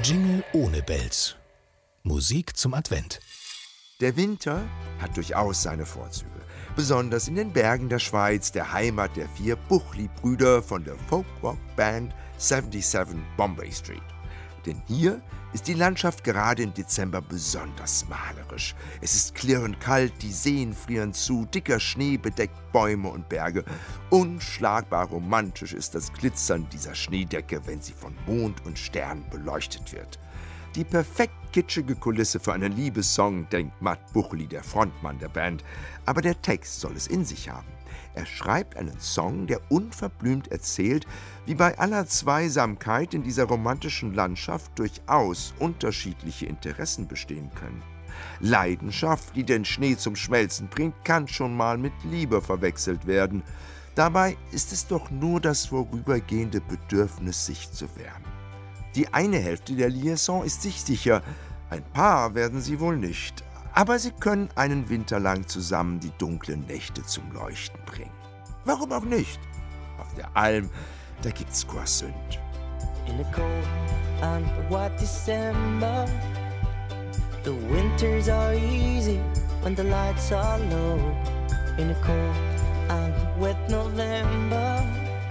Jingle ohne Bells. Musik zum Advent. Der Winter hat durchaus seine Vorzüge. Besonders in den Bergen der Schweiz, der Heimat der 4 Buchli-Brüder von der Folk-Rock-Band 77 Bombay Street. Denn hier ist die Landschaft gerade im Dezember besonders malerisch. Es ist klirrend kalt, die Seen frieren zu, dicker Schnee bedeckt Bäume und Berge. Unschlagbar romantisch ist das Glitzern dieser Schneedecke, wenn sie von Mond und Sternen beleuchtet wird. Die perfekt kitschige Kulisse für einen Liebessong, denkt Matt Buchli, der Frontmann der Band. Aber der Text soll es in sich haben. Er schreibt einen Song, der unverblümt erzählt, wie bei aller Zweisamkeit in dieser romantischen Landschaft durchaus unterschiedliche Interessen bestehen können. Leidenschaft, die den Schnee zum Schmelzen bringt, kann schon mal mit Liebe verwechselt werden. Dabei ist es doch nur das vorübergehende Bedürfnis, sich zu wärmen. Die eine Hälfte der Liaison ist sich sicher, ein Paar werden sie wohl nicht. Aber sie können einen Winter lang zusammen die dunklen Nächte zum Leuchten bringen. Warum auch nicht? Auf der Alm, da gibt's Quasünd. In a cold and wet December, the winters are easy when the lights are low. In a cold and wet November,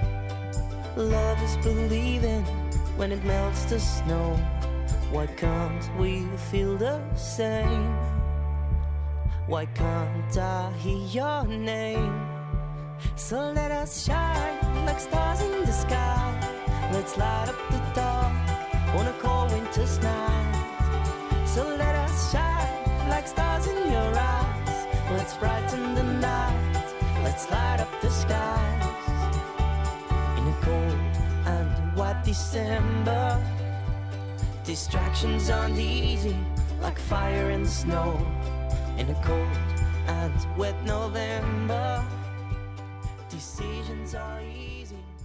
love is believing when it melts the snow. Why can't we feel the same? Why can't I hear your name? So let us shine like stars in the sky. Let's light up the dark on a cold winter's night. So let us shine like stars in your eyes. Let's brighten the night. Let's light up the skies. In a cold and wet December, distractions aren't easy like fire in the snow. In a cold and wet November, decisions are easy.